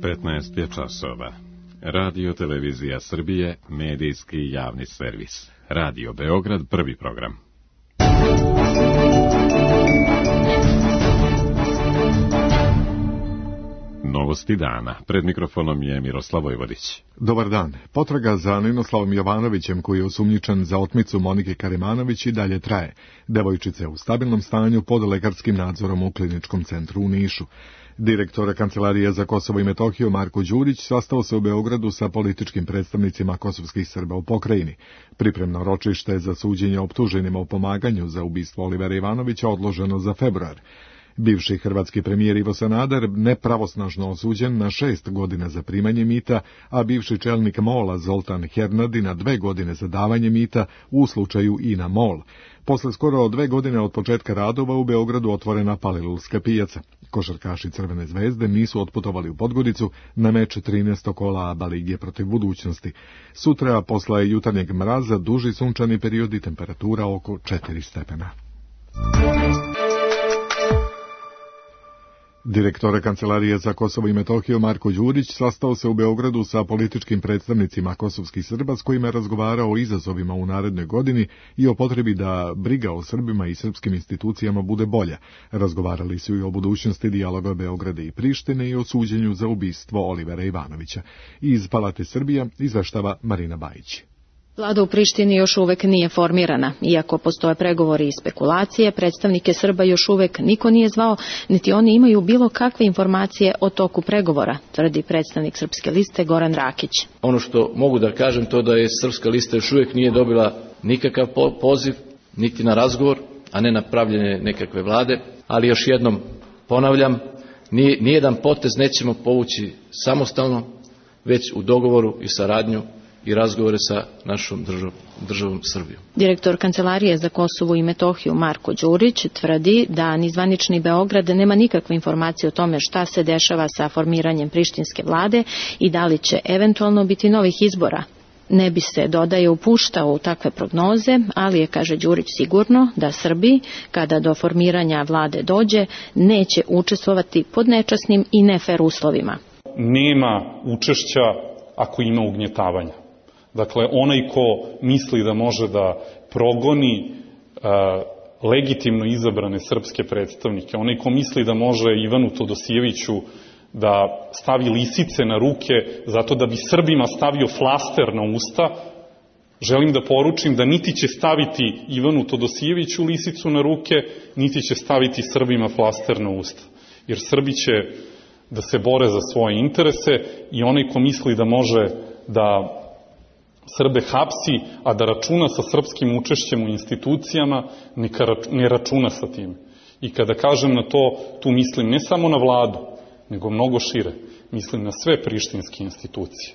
15 je časova. Radio Televizija Srbije, medijski javni servis. Radio Beograd, prvi program. Novosti dana. Pred mikrofonom je Miroslav Vojvodić. Dobar dan. Potraga za Ninoslavom Jovanovićem, koji je osumnjičen za otmicu Monike Karimanović, i dalje traje. Devojčica je u stabilnom stanju pod lekarskim nadzorom u kliničkom centru u Nišu. Direktor Kancelarije za Kosovo i Metohiju Marko Đurić sastao se u Beogradu sa političkim predstavnicima kosovskih Srba u pokrajini. Pripremno ročište za suđenje optuženima u pomaganju za ubistvo Olivera Ivanovića odloženo za februar. Bivši hrvatski premijer Ivo Sanader nepravosnažno osuđen na 6 godina za primanje mita, a bivši čelnik MOL-a Zoltan Hernadi na 2 godine za davanje mita u slučaju INA MOL. Posle skoro 2 godine od početka radova u Beogradu otvorena Palilulska pijaca. Košarkaši Crvene zvezde nisu otputovali u Podgoricu na meč 13. kola ABA lige protiv Budućnosti. Sutra, posle jutarnjeg mraza, duži sunčani period i temperatura oko 4 stepena. Direktor Kancelarije za Kosovo i Metohiju Marko Đurić sastao se u Beogradu sa političkim predstavnicima kosovskih Srba, s kojima je razgovarao o izazovima u narednoj godini i o potrebi da briga o Srbima i srpskim institucijama bude bolja. Razgovarali su i o budućnosti dijaloga Beograda i Prištine i o suđenju za ubistvo Olivera Ivanovića. Iz Palate Srbija izveštava Marina Bajić. Vlada u Prištini još uvek nije formirana. Iako postoje pregovori i spekulacije, predstavnike Srba još uvek niko nije zvao, niti oni imaju bilo kakve informacije o toku pregovora, tvrdi predstavnik Srpske liste Goran Rakić. Ono što mogu da kažem to da je Srpska lista još uvek nije dobila nikakav poziv, niti na razgovor, a ne na pravljenje nekakve vlade, ali još jednom ponavljam, nijedan potez nećemo povući samostalno, već u dogovoru i saradnju i razgovore sa našom državom Srbijom. Direktor Kancelarije za Kosovo i Metohiju Marko Đurić tvrdi da ni zvanični Beograd nema nikakve informacije o tome šta se dešava sa formiranjem prištinske vlade i da li će eventualno biti novih izbora. Ne bi se, dodaje, upuštao u takve prognoze, ali je, kaže Đurić, sigurno da Srbi, kada do formiranja vlade dođe, neće učestvovati pod nečasnim i nefer uslovima. Nema učešća ako ima ugnjetavanja. Dakle, onaj ko misli da može da progoni legitimno izabrane srpske predstavnike, onaj ko misli da može Ivanu Todosijeviću da stavi lisice na ruke zato da bi Srbima stavio flaster na usta, želim da poručim da niti će staviti Ivanu Todosijeviću lisicu na ruke, niti će staviti Srbima flaster na usta. Jer Srbi će da se bore za svoje interese i onaj ko misli da može da Srbe hapsi, a da računa sa srpskim učešćem u institucijama, ne računa sa tim. I kada kažem na to, tu mislim ne samo na vladu, nego mnogo šire. Mislim na sve prištinske institucije.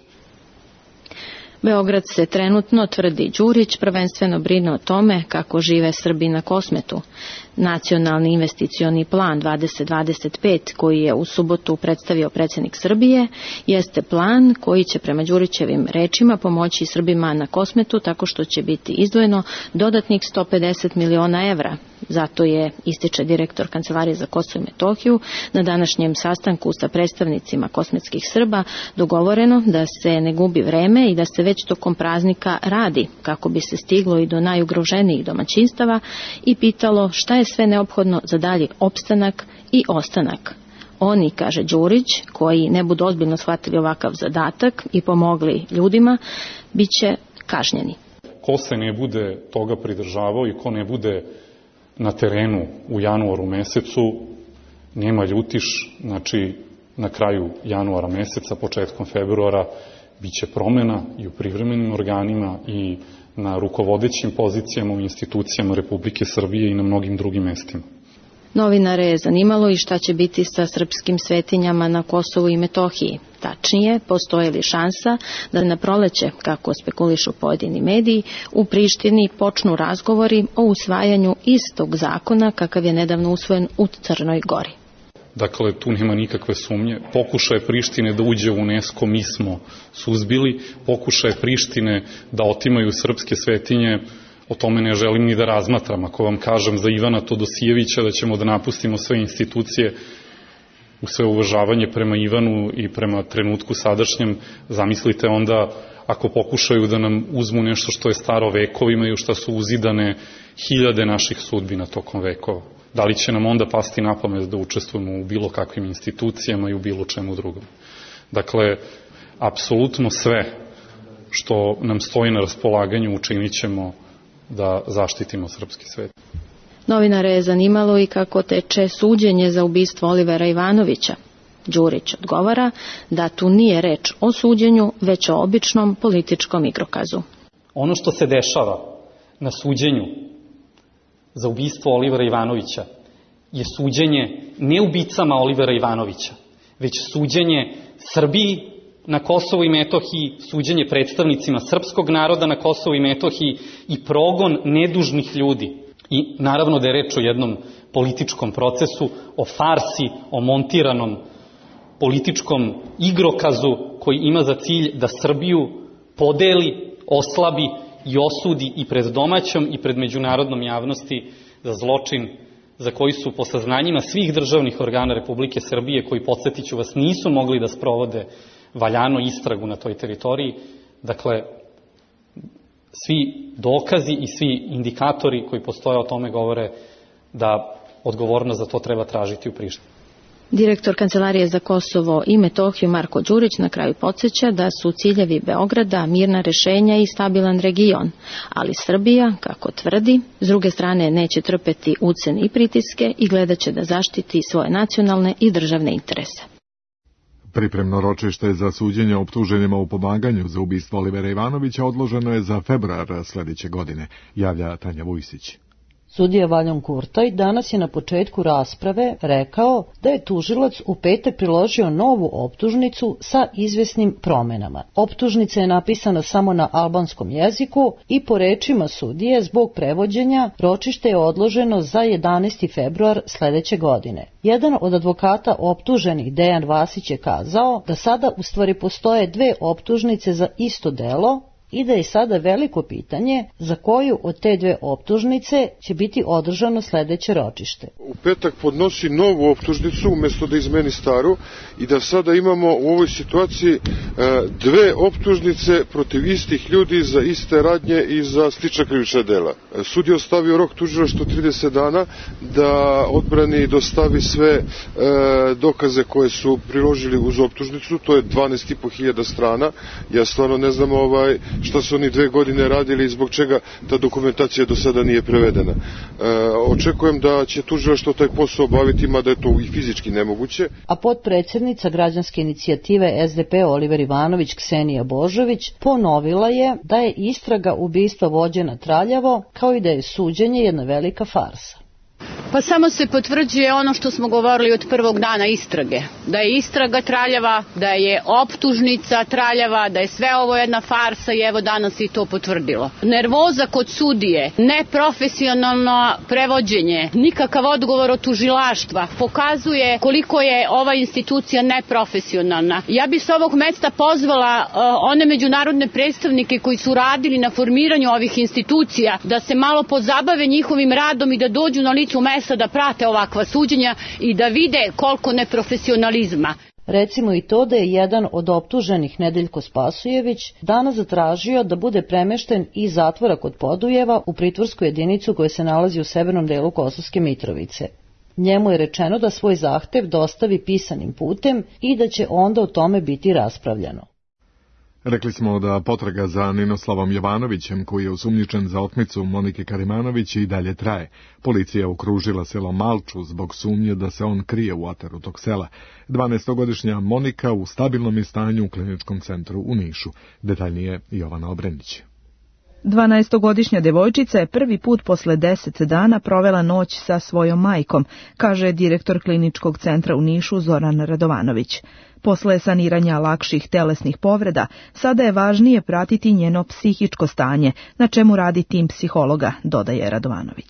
Beograd se trenutno, tvrdi Đurić, prvenstveno brine o tome kako žive Srbi na Kosmetu. Nacionalni investicioni plan 2025, koji je u subotu predstavio predsjednik Srbije, jeste plan koji će prema Đurićevim rečima pomoći Srbima na Kosmetu tako što će biti izdvojeno dodatnih 150 miliona evra. Zato je, ističe direktor Kancelarije za Kosovo i Metohiju, na današnjem sastanku sa predstavnicima kosmetskih Srba dogovoreno da se ne gubi vreme i da se već tokom praznika radi kako bi se stiglo i do najugroženijih domaćinstava i pitalo šta je sve neophodno za dalji opstanak i ostanak. Oni, kaže Đurić, koji ne budu ozbiljno shvatili ovakav zadatak i pomogli ljudima, bit će kažnjeni. Ko se ne bude toga pridržavao i ko ne bude na terenu u januaru mesecu, nema ljutiš, znači na kraju januara meseca, početkom februara, bit će promjena i u privremenim organima i na rukovodećim pozicijama u institucijama Republike Srbije i na mnogim drugim mestima. Novinare je zanimalo i šta će biti sa srpskim svetinjama na Kosovu i Metohiji. Tačnije, postoji li šansa da na proleće, kako spekulišu pojedini mediji, u Prištini počnu razgovori o usvajanju istog zakona kakav je nedavno usvojen u Crnoj Gori. Dakle, tu nema nikakve sumnje. Pokušaj Prištine da uđe u UNESCO mi smo suzbili. Pokušaj Prištine da otimaju srpske svetinje, o tome ne želim ni da razmatram. Ako vam kažem za Ivana Todosijevića da ćemo da napustimo sve institucije, u sve uvažavanje prema Ivanu i prema trenutku sadašnjem, zamislite onda ako pokušaju da nam uzmu nešto što je staro vekovima i u što su uzidane hiljade naših sudbina tokom vekova. Da li će nam onda pasti na pamet da učestvujemo u bilo kakvim institucijama i u bilo čemu drugom? Dakle, apsolutno sve što nam stoji na raspolaganju učinit ćemo da zaštitimo srpski svet. Novinare je zanimalo i kako teče suđenje za ubistvo Olivera Ivanovića. Đurić odgovara da tu nije reč o suđenju, već o običnom političkom igrokazu. Ono što se dešava na suđenju za ubistvo Olivera Ivanovića je suđenje ne ubicama Olivera Ivanovića, već suđenje Srbiji na Kosovu i Metohiji, suđenje predstavnicima srpskog naroda na Kosovu i Metohiji i progon nedužnih ljudi. I naravno da je reč o jednom političkom procesu, o farsi, o montiranom političkom igrokazu koji ima za cilj da Srbiju podeli, oslabi i osudi i pred domaćom i pred međunarodnom javnosti za zločin za koji su po saznanjima svih državnih organa Republike Srbije, koji, podsjetiću vas, nisu mogli da sprovode valjano istragu na toj teritoriji. Dakle, svi dokazi i svi indikatori koji postoje o tome govore da odgovornost za to treba tražiti u Prištini. Direktor Kancelarije za Kosovo i Metohiju Marko Đurić na kraju podsjeća da su ciljevi Beograda mirna rešenja i stabilan region, ali Srbija, kako tvrdi, s druge strane neće trpeti ucene i pritiske i gledaće da zaštiti svoje nacionalne i državne interese. Pripremno ročište za suđenje optuženima u pomaganju za ubistvo Olivera Ivanovića odloženo je za februar sljedeće godine, javlja Tanja Vujsić. Sudija Valjon Kurtaj danas je na početku rasprave rekao da je tužilac u petak priložio novu optužnicu sa izvesnim promenama. Optužnica je napisana samo na albanskom jeziku i po rečima sudije zbog prevođenja ročište je odloženo za 11. februar sljedeće godine. Jedan od advokata optuženih, Dejan Vasić, je kazao da sada u stvari postoje dve optužnice za isto delo i da je sada veliko pitanje za koju od te dve optužnice će biti održano sljedeće ročište. U petak podnosi novu optužnicu umjesto da izmeni staru i da sada imamo u ovoj situaciji dve optužnice protiv istih ljudi za iste radnje i za slična krivična dela. Sud je ostavio rok tužilaštvu 30 dana da odbrani dostavi sve dokaze koje su priložili uz optužnicu, to je 12.500 strana. Ja stvarno ne znam šta su oni 2 godine radili i zbog čega ta dokumentacija do sada nije prevedena. Očekujem da će tužilaštvo taj posao obaviti, mada je to i fizički nemoguće. A potpredsjednica građanske inicijative SDP Oliver Ivanović Ksenija Božović ponovila je da je istraga ubistva vođena traljavo, kao i da je suđenje jedna velika farsa. Pa samo se potvrđuje ono što smo govorili od prvog dana istrage. Da je istraga traljava, da je optužnica traljava, da je sve ovo jedna farsa i evo danas i to potvrdilo. Nervoza kod sudije, neprofesionalno prevođenje, nikakav odgovor od tužilaštva pokazuje koliko je ova institucija neprofesionalna. Ja bih s ovog mesta pozvala one međunarodne predstavnike koji su radili na formiranju ovih institucija da se malo pozabave njihovim radom i da dođu na licu mesta da prate ovakva suđenja i da vide koliko neprofesionalizma. Recimo i to da je jedan od optuženih, Nedeljko Spasujević, danas zatražio da bude premešten iz zatvora kod Podujeva u pritvorsku jedinicu koja se nalazi u severnom delu Kosovske Mitrovice. Njemu je rečeno da svoj zahtev dostavi pisanim putem i da će onda o tome biti raspravljano. Rekli smo da potraga za Ninoslavom Jovanovićem, koji je osumnjičen za otmicu Monike Karimanović, i dalje traje. Policija okružila selo Malču zbog sumnje da se on krije u ataru tog sela. 12-godišnja Monika u stabilnom je stanju u kliničkom centru u Nišu. Detaljnije Jovana Obrendić. 12-godišnja devojčica je prvi put posle 10 dana provela noć sa svojom majkom, kaže direktor kliničkog centra u Nišu Zoran Radovanović. Posle saniranja lakših telesnih povreda, sada je važnije pratiti njeno psihičko stanje, na čemu radi tim psihologa, dodaje Radovanović.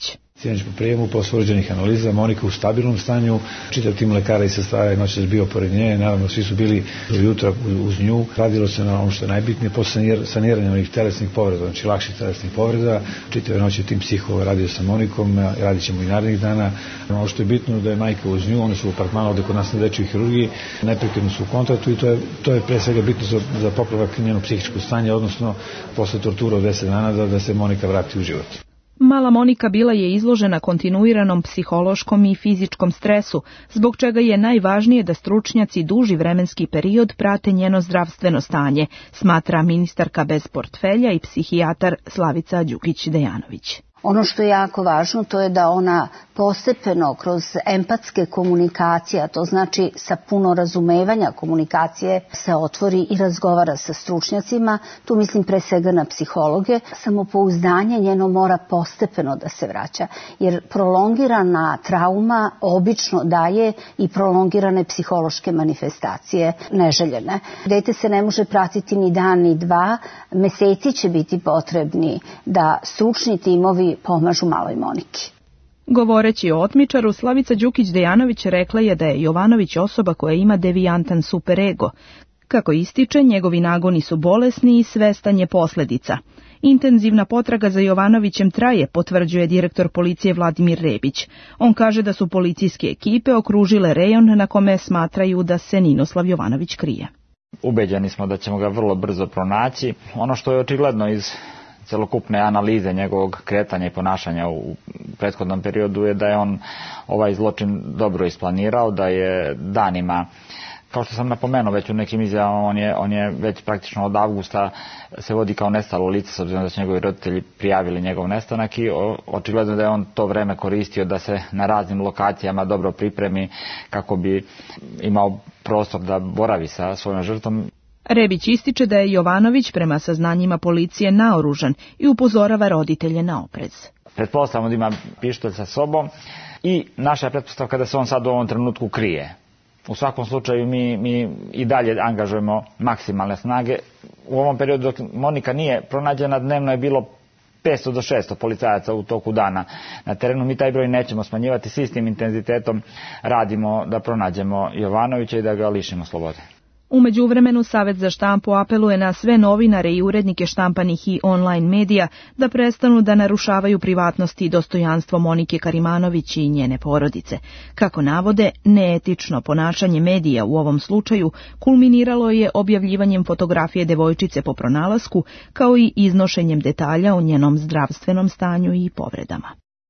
Sinoć po prijemu, posle urađenih analiza, Monika u stabilnom stanju, čitav tim lekara i sestara je noćas bio pored nje, naravno svi su bili do jutra uz nju. Radilo se na ono što je najbitnije, posle saniranja onih telesnih povreda, znači lakših telesnih povreda, čitave noći tim psihova radio sa Monikom, radit ćemo i narednih dana. Ono što je bitno da je majka uz nju, one su u apartmanu ovde kod nas na dečjoj hirurgiji, neprekidno su u kontaktu i to je pre svega bitno za popravak njeno psihičko stanje, odnosno posle tortura od 10 dana da se Monika vrati u život. Mala Monika bila je izložena kontinuiranom psihološkom i fizičkom stresu, zbog čega je najvažnije da stručnjaci duži vremenski period prate njeno zdravstveno stanje, smatra ministarka bez portfelja i psihijatar Slavica Đukić-Dejanović. Ono što je jako važno to je da ona postepeno kroz empatske komunikacije, a to znači sa puno razumevanja komunikacije, se otvori i razgovara sa stručnjacima, tu mislim pre svega na psihologe. Samopouzdanje njeno mora postepeno da se vraća, jer prolongirana trauma obično daje i prolongirane psihološke manifestacije neželjene. Dete se ne može pratiti ni dan ni dva, meseci će biti potrebni da stručni timovi pomažu maloj Moniki. Govoreći o otmičaru, Slavica Đukić-Dejanović rekla je da je Jovanović osoba koja ima devijantan superego. Kako ističe, njegovi nagoni su bolesni i svestan je posledica. Intenzivna potraga za Jovanovićem traje, potvrđuje direktor policije Vladimir Rebić. On kaže da su policijske ekipe okružile rejon na kome smatraju da se Ninoslav Jovanović krije. Ubeđeni smo da ćemo ga vrlo brzo pronaći. Ono što je očigledno iz celokupne analize njegovog kretanja i ponašanja u prethodnom periodu je da je on ovaj zločin dobro isplanirao, da je danima, kao što sam napomenuo već u nekim izjavama, on je već praktično od avgusta se vodi kao nestalo lice, s obzirom da su njegovi roditelji prijavili njegov nestanak i očigledno da je on to vreme koristio da se na raznim lokacijama dobro pripremi kako bi imao prostor da boravi sa svojom žrtvom. Rebić ističe da je Jovanović prema saznanjima policije naoružan i upozorava roditelje na oprez. Pretpostavljamo da ima pištolj sa sobom i naša je pretpostavka da se on sad u ovom trenutku krije. U svakom slučaju mi i dalje angažujemo maksimalne snage. U ovom periodu dok Monika nije pronađena, dnevno je bilo 500 do 600 policajaca u toku dana na terenu. Mi taj broj nećemo smanjivati, s istim intenzitetom radimo da pronađemo Jovanovića i da ga lišimo slobode. U međuvremenu Savet za štampu apeluje na sve novinare i urednike štampanih i online medija da prestanu da narušavaju privatnost i dostojanstvo Monike Karimanović i njene porodice. Kako navode, neetično ponašanje medija u ovom slučaju kulminiralo je objavljivanjem fotografije devojčice po pronalasku, kao i iznošenjem detalja o njenom zdravstvenom stanju i povredama.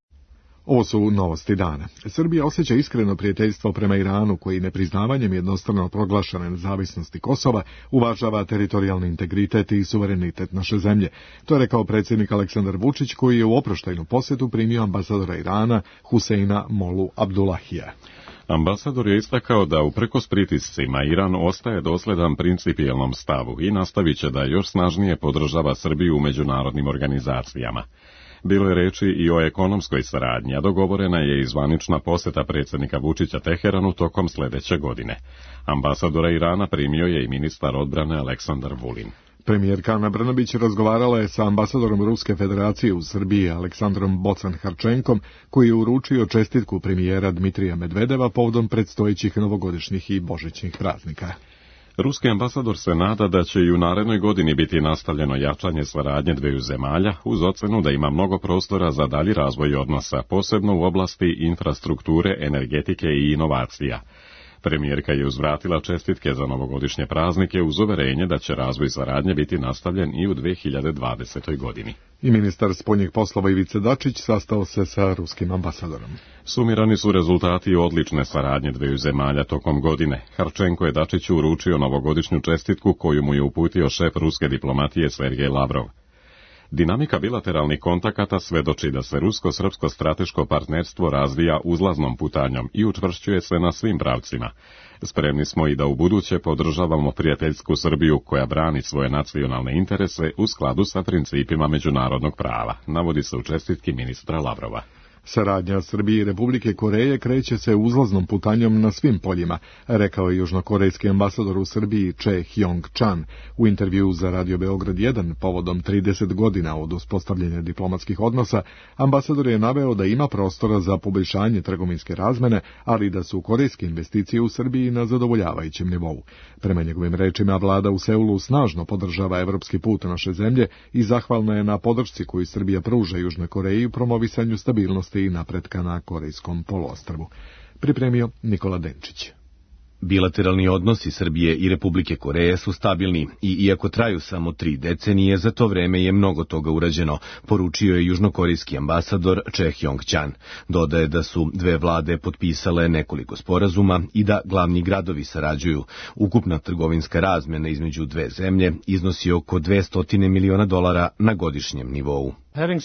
Ovo su novosti dana. Srbija osjeća iskreno prijateljstvo prema Iranu, koji nepriznavanjem jednostavno proglašene nezavisnosti Kosova uvažava teritorijalni integritet i suverenitet naše zemlje. To je rekao predsjednik Aleksandar Vučić, koji je u oproštajnu posjetu primio ambasadora Irana Huseina Molu Abdulahija. Ambasador je istakao da uprkos pritiscima Iran ostaje dosledan principijelnom stavu i nastavit će da još snažnije podržava Srbiju u međunarodnim organizacijama. Bilo je reči i o ekonomskoj saradnji, a dogovorena je i zvanična posjeta predsjednika Vučića Teheranu tokom sljedeće godine. Ambasadora Irana primio je i ministar odbrane Aleksandar Vulin. Premijerka Ana Brnabić razgovarala je sa ambasadorom Ruske federacije u Srbiji Aleksandrom Bocan-Harčenkom, koji je uručio čestitku premijera Dmitrija Medvedeva povodom predstojećih novogodišnjih i božićnih praznika. Ruski ambasador se nada da će i u narednoj godini biti nastavljeno jačanje saradnje dveju zemalja, uz ocenu da ima mnogo prostora za dalji razvoj odnosa, posebno u oblasti infrastrukture, energetike i inovacija. Premijerka je uzvratila čestitke za novogodišnje praznike uz uverenje da će razvoj saradnje biti nastavljen i u 2020. godini. I ministar spoljnih poslova Ivica Dačić sastao se sa ruskim ambasadorom. Sumirani su rezultati odlične saradnje dveju zemalja tokom godine. Harčenko je Dačiću uručio novogodišnju čestitku koju mu je uputio šef ruske diplomatije Sergej Lavrov. Dinamika bilateralnih kontakata svedoči da se rusko-srpsko strateško partnerstvo razvija uzlaznom putanjom i učvršćuje se na svim pravcima. Spremni smo i da u buduće podržavamo prijateljsku Srbiju koja brani svoje nacionalne interese u skladu sa principima međunarodnog prava, navodi se u čestitki ministra Lavrova. Saradnja Srbije i Republike Koreje kreće se uzlaznom putanjom na svim poljima, rekao je južnokorejski ambasador u Srbiji Che Hyong-chan u intervjuu za Radio Beograd 1 povodom 30 godina od uspostavljanja diplomatskih odnosa. Ambasador je naveo da ima prostora za poboljšanje trgovinske razmene, ali da su korejske investicije u Srbiji na zadovoljavajućem nivou. Prema njegovim rečima, vlada u Seulu snažno podržava evropski put naše zemlje i zahvalna je na podršci koju Srbija pruža Južnoj Koreji u promovisanju stabilnosti i napretka na Korejskom poluostrvu. Pripremio Nikola Denčić. Bilateralni odnosi Srbije i Republike Koreje su stabilni i iako traju samo 3 decenije, za to vreme je mnogo toga urađeno, poručio je južnokorejski ambasador Che Hyong-chan. Dodaje da su dve vlade potpisale nekoliko sporazuma i da glavni gradovi sarađuju. Ukupna trgovinska razmjena između dve zemlje iznosi oko $200 miliona na godišnjem nivou.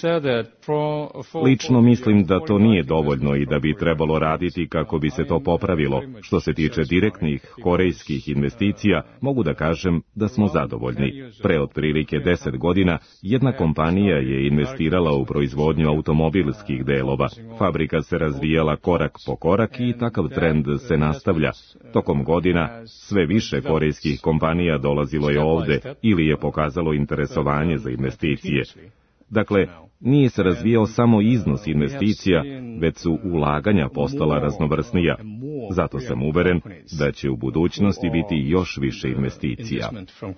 Lično mislim da to nije dovoljno i da bi trebalo raditi kako bi se to popravilo. Što se tiče direktnih korejskih investicija, mogu da kažem da smo zadovoljni. Pre otprilike 10 godina jedna kompanija je investirala u proizvodnju automobilskih delova. Fabrika se razvijala korak po korak i takav trend se nastavlja. Tokom godina sve više korejskih kompanija dolazilo je ovde ili je pokazalo interesovanje za investicije. Dakle, nije se razvijao samo iznos investicija, već su ulaganja postala raznovrsnija. Zato sam uveren da će u budućnosti biti još više investicija.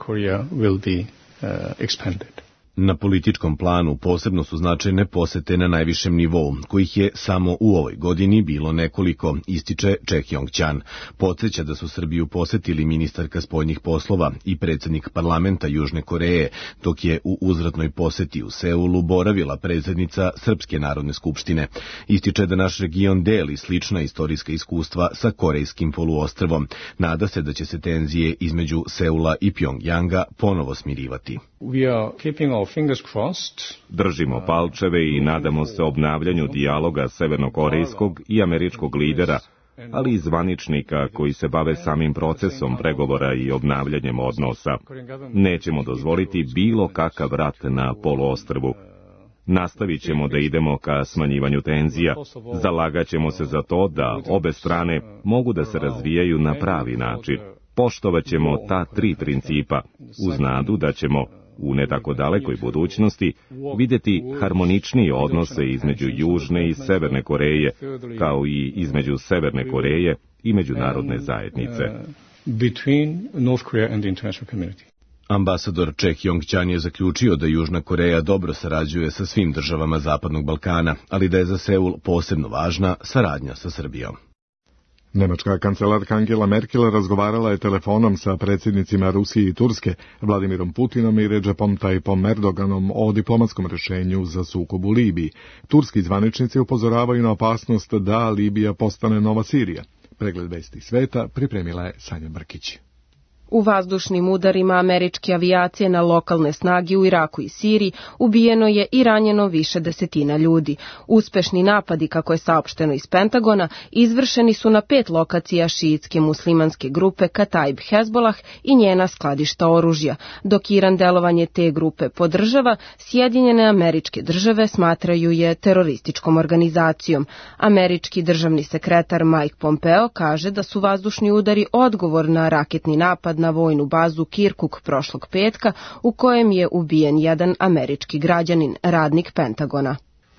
Na političkom planu posebno su značajne posete na najvišem nivou, kojih je samo u ovoj godini bilo nekoliko, ističe Che Hyong-chan. Podsjeća da su Srbiju posetili ministarka spoljnih poslova i predsjednik parlamenta Južne Koreje, dok je u uzvratnoj poseti u Seulu boravila predsjednica Srpske narodne skupštine. Ističe da naš region deli slična istorijska iskustva sa Korejskim poluostrvom. Nada se da će se tenzije između Seula i Pjongjanga ponovo smirivati. Držimo palčeve i nadamo se obnavljanju dijaloga severnokorejskog i američkog lidera, ali i zvaničnika koji se bave samim procesom pregovora i obnavljanjem odnosa. Nećemo dozvoliti bilo kakav rat na poluostrvu. Nastavit ćemo da idemo ka smanjivanju tenzija. Zalagat ćemo se za to da obe strane mogu da se razvijaju na pravi način. Poštovat ćemo ta 3 principa, uz nadu da ćemo u ne tako dalekoj budućnosti vidjeti harmoničnije odnose između Južne i Severne Koreje, kao i između Severne Koreje i međunarodne zajednice. Ambasador Che Hyong-chan je zaključio da Južna Koreja dobro sarađuje sa svim državama Zapadnog Balkana, ali da je za Seul posebno važna saradnja sa Srbijom. Nemačka kancelarka Angela Merkel razgovarala je telefonom sa predsjednicima Rusije i Turske, Vladimirom Putinom i Redžepom Tayyipom Erdoganom o diplomatskom rješenju za sukob u Libiji. Turski zvaničnici upozoravaju na opasnost da Libija postane nova Sirija. Pregled vesti sveta pripremila je Sanja Brkić. U vazdušnim udarima američke avijacije na lokalne snage u Iraku i Siriji ubijeno je i ranjeno više desetina ljudi. Uspešni napadi, kako je saopšteno iz Pentagona, izvršeni su na 5 lokacija šiitske muslimanske grupe Kataib Hezbolah i njena skladišta oružja. Dok Iran delovanje te grupe podržava, Sjedinjene Američke Države smatraju je terorističkom organizacijom. Američki državni sekretar Mike Pompeo kaže da su vazdušni udari odgovor na raketni napad na vojnu bazu Kirkuk prošlog petka, u kojem je ubijen jedan američki građanin, radnik Pentagona.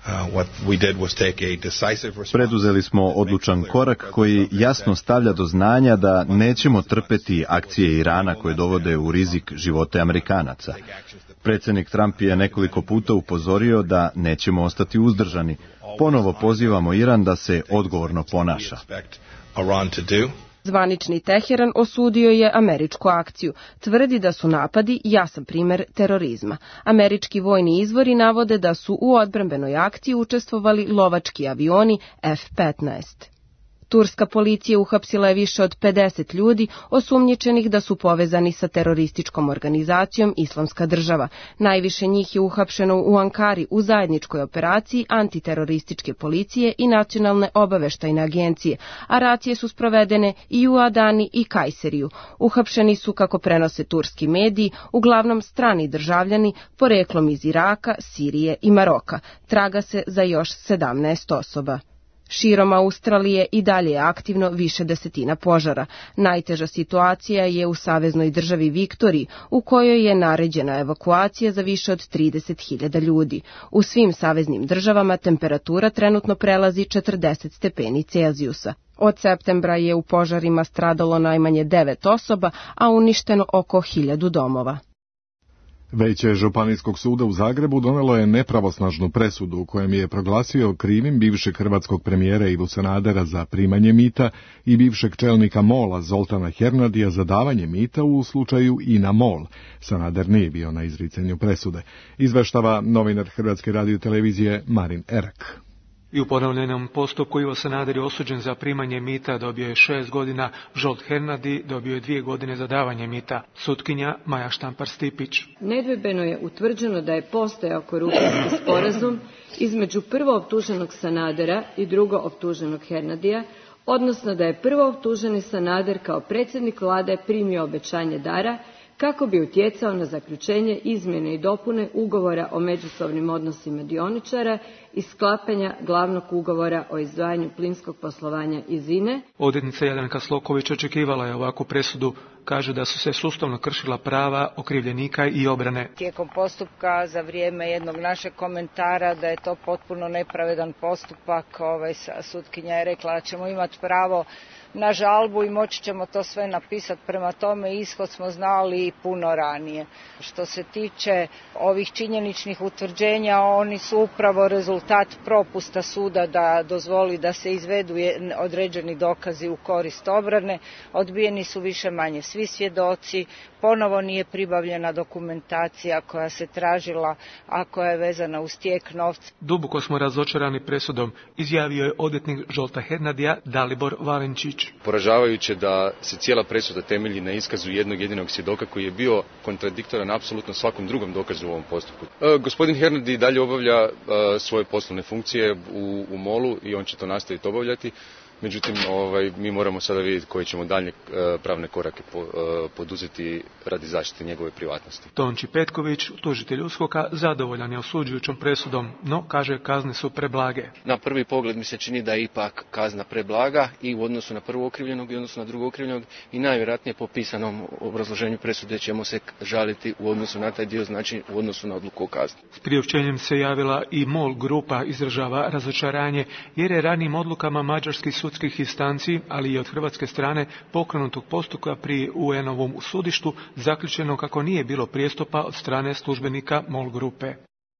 Preduzeli smo odlučan korak koji jasno stavlja do znanja da nećemo trpeti akcije Irana koje dovode u rizik živote Amerikanaca. Predsjednik Trump je nekoliko puta upozorio da nećemo ostati uzdržani. Ponovo pozivamo Iran da se odgovorno ponaša. Zvanični Teheran osudio je američku akciju. Tvrdi da su napadi jasan primer terorizma. Američki vojni izvori navode da su u odbrambenoj akciji učestvovali lovački avioni F-15. Turska policija uhapsila je više od 50 ljudi osumnjičenih da su povezani sa terorističkom organizacijom Islamska država. Najviše njih je uhapšeno u Ankari u zajedničkoj operaciji antiterorističke policije i nacionalne obaveštajne agencije, a racije su sprovedene i u Adani i Kajseriju. Uhapšeni su, kako prenose turski mediji, uglavnom strani državljani poreklom iz Iraka, Sirije i Maroka. Traga se za još 17 osoba. Širom Australije i dalje je aktivno više desetina požara. Najteža situacija je u saveznoj državi Viktoriji, u kojoj je naređena evakuacija za više od 30.000 ljudi. U svim saveznim državama temperatura trenutno prelazi 40 stepeni Celzijusa. Od septembra je u požarima stradalo najmanje 9 osoba, a uništeno oko 1000 domova. Veće Županijskog suda u Zagrebu donelo je nepravosnažnu presudu u kojem je proglasio krivim bivšeg hrvatskog premijera Ivu Sanadera za primanje mita i bivšeg čelnika MOL-a Zoltana Hernadija za davanje mita u slučaju INA MOL. Sanader nije bio na izricanju presude. Izveštava novinar Hrvatske radiotelevizije Marin Erak. I u ponovljenom postupku Ivo Sanader je osuđen za primanje mita, dobio je 6 godina, Zsolt Hernadi dobio je 2 godine za davanje mita. Sutkinja Maja Štampar-Stipić. Nedvojbeno je utvrđeno da je postojao korupcijski sporazum između prvo optuženog Sanadera i drugo optuženog Hernadija, odnosno da je prvo optuženi Sanader kao predsjednik vlade primio obećanje dara kako bi utjecao na zaključenje izmjene i dopune ugovora o međusobnim odnosima dioničara i sklapanja glavnog ugovora o izdvajanju plinskog poslovanja iz INE. Odvjetnica Jadranka Sloković očekivala je ovakvu presudu. Kaže da su se sustavno kršila prava okrivljenika i obrane. Tijekom postupka za vrijeme jednog našeg komentara da je to potpuno nepravedan postupak, sutkinja je rekla da ćemo imati pravo na žalbu i moći ćemo to sve napisati. Prema tome ishod smo znali i puno ranije. Što se tiče ovih činjeničnih utvrđenja, oni su upravo rezultat propusta suda da dozvoli da se izvedu određeni dokazi u korist obrane. Odbijeni su više manje svi svjedoci, ponovo nije pribavljena dokumentacija koja se tražila, a koja je vezana uz tijek novca. Duboko smo razočarani presudom, izjavio je odvjetnik Zsolta Hernadija Dalibor Valenčić. Poražavajuće da se cijela presuda temelji na iskazu jednog jedinog svjedoka koji je bio kontradiktoran apsolutno svakom drugom dokazu u ovom postupku. Gospodin Hernadi dalje obavlja svoje poslovne funkcije u MOL-u i on će to nastaviti obavljati. Međutim, mi moramo sada vidjeti koje ćemo dalje pravne korake poduzeti radi zaštite njegove privatnosti. Tonči Petković, tužitelj USKOK-a, zadovoljan je osuđujućom presudom, no kaže kazne su preblage. Na prvi pogled mi se čini da je ipak kazna preblaga i u odnosu na prvo okrivljenog i u odnosu na drugo okrivljenog i najvjerojatnije po pisanom obrazloženju presude ćemo se žaliti u odnosu na taj dio, znači u odnosu na odluku o kazni. S priopćenjem se javila i MOL grupa, izražava razočaranje jer je ranijim odlukama mađarskih sudskih instanci, ali i od hrvatske strane pokrenutog postupka pri UN-ovom sudištu zaključeno kako nije bilo prijestupa od strane službenika MOL grupe.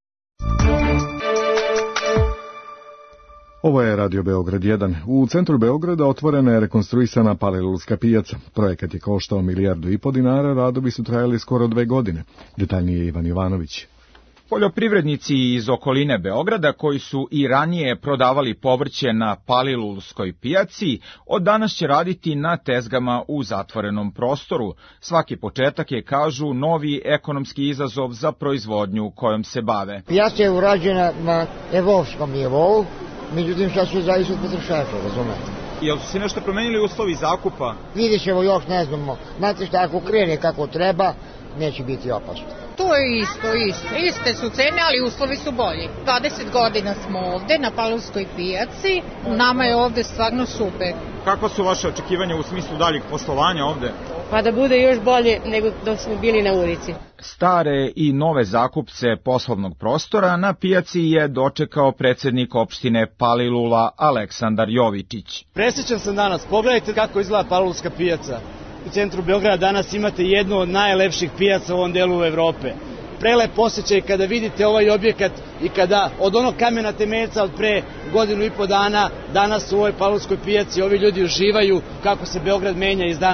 Ovo je Radio Beograd 1. U centru Beograda otvorena je rekonstruisana Palilulska pijaca. Projekat je koštao 1,5 milijardu dinara, radovi su trajali skoro 2 godine. Detaljnije Ivan Jovanović. Poljoprivrednici iz okoline Beograda koji su i ranije prodavali povrće na Palilulskoj pijaci, od danas će raditi na tezgama u zatvorenom prostoru. Svaki početak je, kažu, novi ekonomski izazov za proizvodnju kojom se bave. Pijaca je urađena na evropskom nivou, međutim sad su zavisi od potrošača, razumete. Jel su se nešto promenili uslovi zakupa? Vidjet ćemo još, ne znamo. Znate šta, ako krene kako treba, neće biti opasno. To je iste su cene, ali uslovi su bolji. 20 godina smo ovde na Palilulskoj pijaci, nama je ovde stvarno super. Kakva su vaše očekivanja u smislu daljeg poslovanja ovde? Pa da bude još bolje nego dok smo bili na ulici. Stare i nove zakupce poslovnog prostora na pijaci je dočekao predsjednik opštine Palilula Aleksandar Jovičić. Presrećan sam danas, pogledajte kako izgleda Palilulska pijaca. U centru Beograda danas imate jednu od najlepših pijaca u ovom delu Evrope. Prelep osjećaj kada vidite ovaj objekat i kada od onog kamena temeljca od pre 1,5 godina danas u ovoj Palilulskoj pijaci ovi ljudi uživaju kako se Beograd menja iz dana u dan.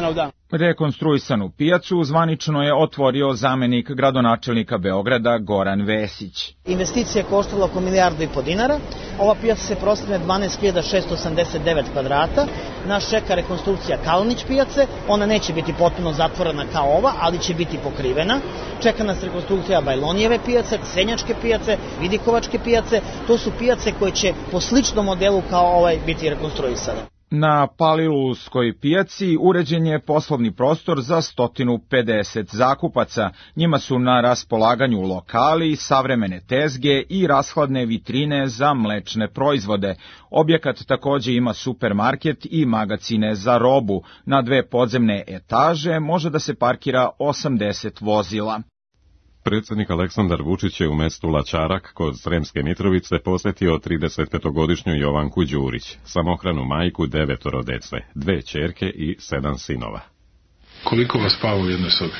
Rekonstruisanu pijacu zvanično je otvorio zamenik gradonačelnika Beograda Goran Vesić. Investicija je koštala oko $1,5 milijarda. Ova pijaca se prostire 12.689 kvadrata. Nas čeka rekonstrukcija Kalnić pijace. Ona neće biti potpuno zatvorena kao ova, ali će biti pokrivena. Čeka nas rekonstrukcija Bajlonijeve pijace, Senjačke pijace, Vidikovačke pijace. To su pijace koje će po sličnom modelu kao ovaj biti rekonstruisane. Na Palilulskoj pijaci uređen je poslovni prostor za 150 zakupaca. Njima su na raspolaganju lokali, savremene tezge i rashladne vitrine za mlečne proizvode. Objekat takođe ima supermarket i magacine za robu. Na 2 podzemne etaže može da se parkira 80 vozila. Predsjednik Aleksandar Vučić je u mestu Laćarak kod Sremske Mitrovice posjetio 35-godišnju Jovanku Đurić, samohranu majku 9 dece, 2 ćerke i 7 sinova. Koliko vas spava u jednoj sobi?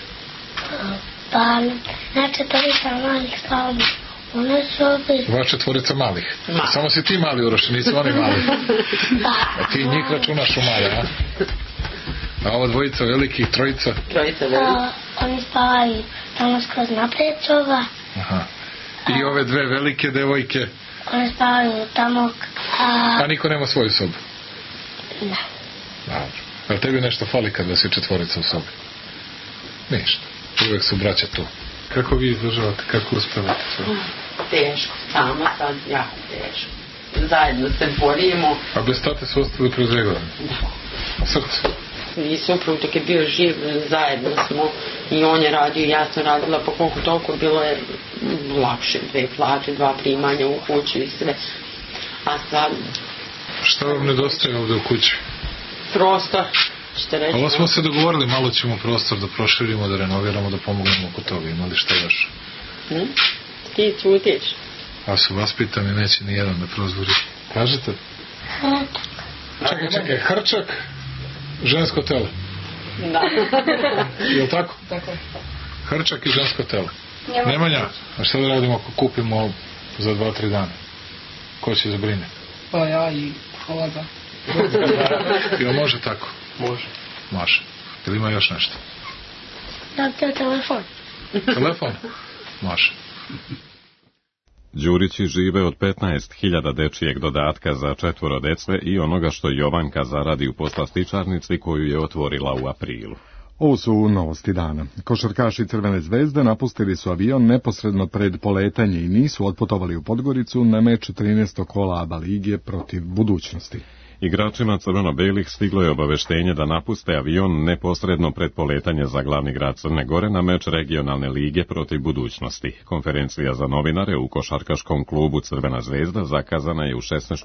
Pa, znači 4 malih spavamo u jednoj sobi. Vaša 4 malih? Samo si ti mali uroši, nisu oni mali. A ti njih računaš u male, a? A ova dvojica velikih, trojica? Trojica velikih. Oni spavaju tamo skroz napred soba. Aha. I ove 2 velike devojke? Oni spavaju tamo. A niko nema svoju sobu? Da. Dobro. Ali tebi nešto fali kad vas je 4 u sobi? Ništa. Uvek su braća tu. Kako vi izdržavate? Kako uspevate sve? Teško. Samo sad jako teško. Zajedno se borimo. A bez tate su ostali kroz Egoran? Da. Srce? I suprug dok je bio živ, zajedno smo i on je radio i ja sam radila, pa koliko toliko bilo je lakše, 2 plate, 2 primanja u kući i sve. A sad... Šta vam nedostaje ovde u kući? Prostor. Ovo smo se dogovorili, malo ćemo prostor da proširimo, da renoviramo, da pomognemo oko toga. Imali šta još? Ti čutiš. A su vaspitani, neće ni jedan da prozvori. Kažete? Čekaj, Hrčak, žensko telo. Da. Jel' tako? Tako. Hrčak i žensko telo. Nemanja, a šta da radimo ako kupimo za 2-3 dana? Ko će da brine? Pa ja i kolega. Jel' može tako? Može. Jel' ima još nešto? Da, telefon. Telefon? Može. Đurići žive od 15.000 dečijeg dodatka za 4 dece i onoga što Jovanka zaradi u poslastičarnici koju je otvorila u aprilu. Ovo su novosti dana. Košarkaši Crvene zvezde napustili su avion neposredno pred poletanje i nisu otputovali u Podgoricu na meč 13. kola ABA lige protiv Budućnosti. Igračima crveno-belih stiglo je obaveštenje da napuste avion neposredno pred poletanje za glavni grad Crne Gore na meč regionalne lige protiv Budućnosti. Konferencija za novinare u košarkaškom klubu Crvena zvezda zakazana je u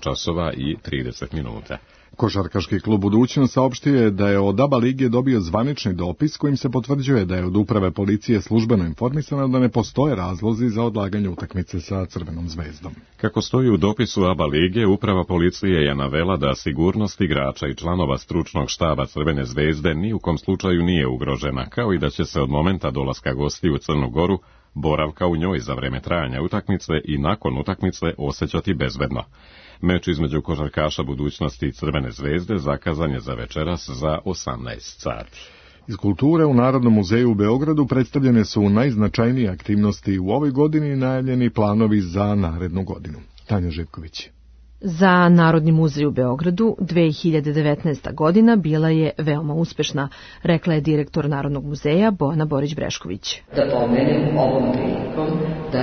16:30. Košarkaški klub Budućnost saopštio je da je od ABA lige dobio zvanični dopis kojim se potvrđuje da je od uprave policije službeno informisano da ne postoje razlozi za odlaganje utakmice sa Crvenom zvezdom. Kako stoji u dopisu ABA lige, uprava policije je navela da sigurnost igrača i članova stručnog štaba Crvene zvezde ni u kom slučaju nije ugrožena, kao i da će se od momenta dolaska gostiju u Crnu Goru, boravka u njoj za vreme trajanja utakmice i nakon utakmice osjećati bezbedno. Meč između košarkaša Budućnosti i Crvene zvezde zakazan je za večeras za 18 sati. Iz kulture u Narodnom muzeju u Beogradu predstavljene su najznačajnije aktivnosti u ovoj godini i najavljeni planovi za narednu godinu. Tanja Živković. Za Narodni muzej u Beogradu 2019. godina bila je veoma uspešna, rekla je direktor Narodnog muzeja Bojana Borić-Brešković. Da pomenem ovom prilikom da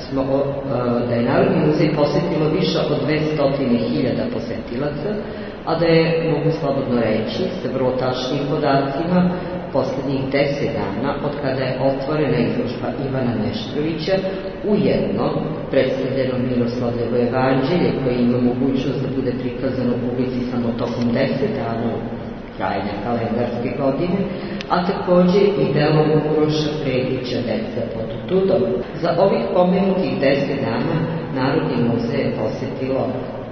je Narodni muzej posetilo više od 200.000 posetilaca, a da je, mogu slobodno reći, sa vrlo tačnim podacima, poslednjih 10 dana, od kada je otvorena izložba Ivana Neštrovića, ujedno predstavljeno Miroslavljevo evanđelje koje ima mogućnost da bude prikazano publici samo tokom 10 dana trajanja kalendarske godine, a takođe i delo Uroša Predića Deca pod Tudom. Za ovih pomenutih 10 dana Narodni muzej je posetilo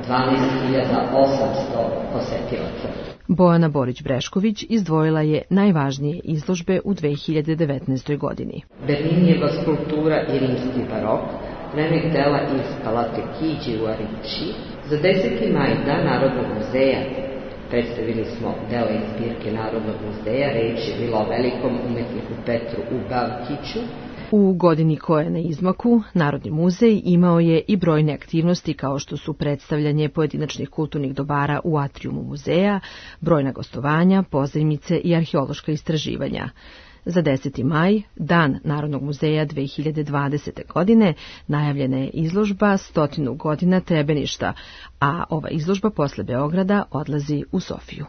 12.800 posetilaca. Bojana Borić-Brešković izdvojila je najvažnije izložbe u 2019. godini. Berlinijeva skulptura i rimski barok, remek dela iz Palate Kiđi u Ariči, za 10. maj Dan Narodnog muzeja Predstavili smo deo iz zbirke Narodnog muzeja, reč je bila o velikom umetniku Petru Ugavkiću. U godini koja je na izmaku, Narodni muzej imao je i brojne aktivnosti kao što su predstavljanje pojedinačnih kulturnih dobara u atrijumu muzeja, brojna gostovanja, pozajmice i arheološka istraživanja. Za 10. maj, Dan Narodnog muzeja 2020. godine, najavljena je izložba 100 godina Trebeništa, a ova izložba posle Beograda odlazi u Sofiju.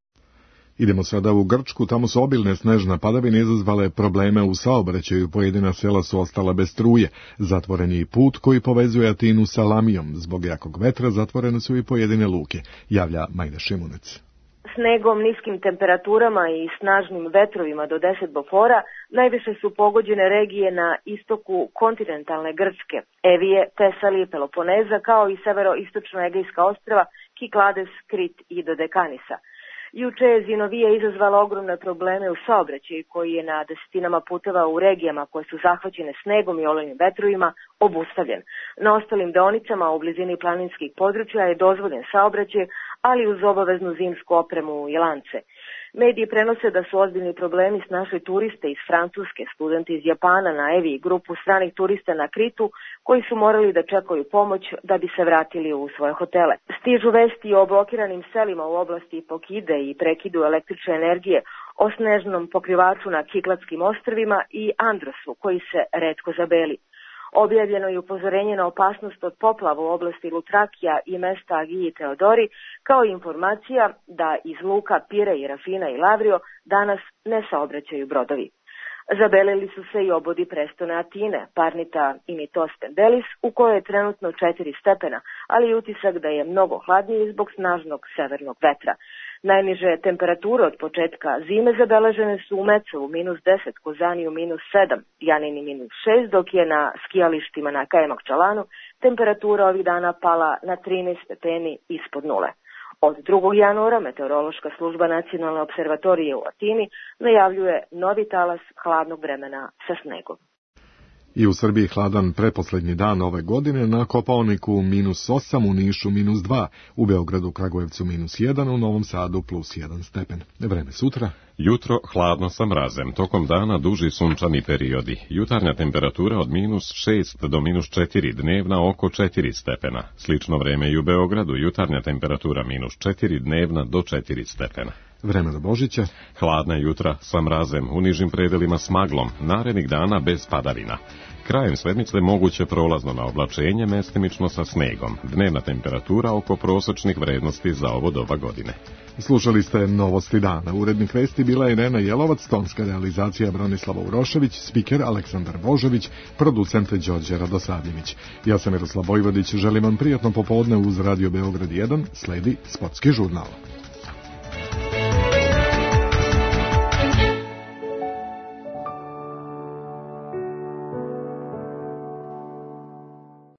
Idemo sada u Grčku, tamo su obilne snežne padavine izazvale probleme u saobraćaju, pojedina sela su ostala bez struje. Zatvoren je i put koji povezuje Atinu sa Lamijom, zbog jakog vetra zatvorene su i pojedine luke, javlja Majda Šimunec. Snegom, niskim temperaturama i snažnim vetrovima do 10 bofora najviše su pogođene regije na istoku kontinentalne Grčke, Evije, Tesalije, Peloponeza, kao i severo-istočno-Egejska ostrva, Kiklades, Krit i Dodekanisa. Juče je Zinovija izazvala ogromne probleme u saobraćaju koji je na desetinama puteva u regijama koje su zahvaćene snegom i olujnim vetrovima obustavljen. Na ostalim deonicama u blizini planinskih područja je dozvoljen saobraćaj, ali uz obaveznu zimsku opremu i lance. Mediji prenose da su ozbiljni problemi snašli turiste iz Francuske, studenti iz Japana na Evi i grupu stranih turista na Kritu koji su morali da čekaju pomoć da bi se vratili u svoje hotele. Stižu vesti o blokiranim selima u oblasti Pokide i prekidu električne energije, o snežnom pokrivaču na Kikladskim ostrvima i Androsu koji se retko zabeli. Objavljeno je upozorenje na opasnost od poplava u oblasti Lutrakija i mesta Agiji Teodori, kao i informacija da iz luka Pire i Rafina i Lavrio danas ne saobraćaju brodovi. Zabelili su se i obodi prestone Atine, Parnita i Mitos Pendelis, u kojoj je trenutno 4 stepena, ali i utisak da je mnogo hladnije zbog snažnog severnog vetra. Najniže temperature od početka zime zabeležene su u Mecovu -10, Kozaniju -7, Janini -6, dok je na skijalištima na Kajmakčalanu temperatura ovih dana pala na 13 stepeni ispod nule. Od 2. januara Meteorološka služba Nacionalne observatorije u Atini najavljuje novi talas hladnog vremena sa snegom. I u Srbiji hladan pretposlednji dan ove godine, na Kopaoniku -8, u Nišu -2, u Beogradu, Kragujevcu -1, u Novom Sadu +1 stepen. Vreme sutra. Jutro hladno sa mrazem, tokom dana duži sunčani periodi. Jutarnja temperatura od -6 do -4, dnevna oko 4 stepena. Slično vreme i u Beogradu, jutarnja temperatura -4, dnevna do 4 stepena. Vreme do Božića. Hladna jutra sa mrazem, u nižim predelima s maglom, narednih dana bez padavina. Krajem sedmice moguće prolazno na oblačenje, mestimično sa snegom. Dnevna temperatura oko prosečnih vrednosti za ovo doba godine. Slušali ste Novosti dana. Urednik vesti bila je Irena Jelovac, tonska realizacija Bronislava Urošević, spiker Aleksandar Božović, producent Đorđe Radosavljević. Ja sam Miroslav Vojvodić, želim vam prijatno popodne uz Radio Beograd 1, sledi Sportski žurnal.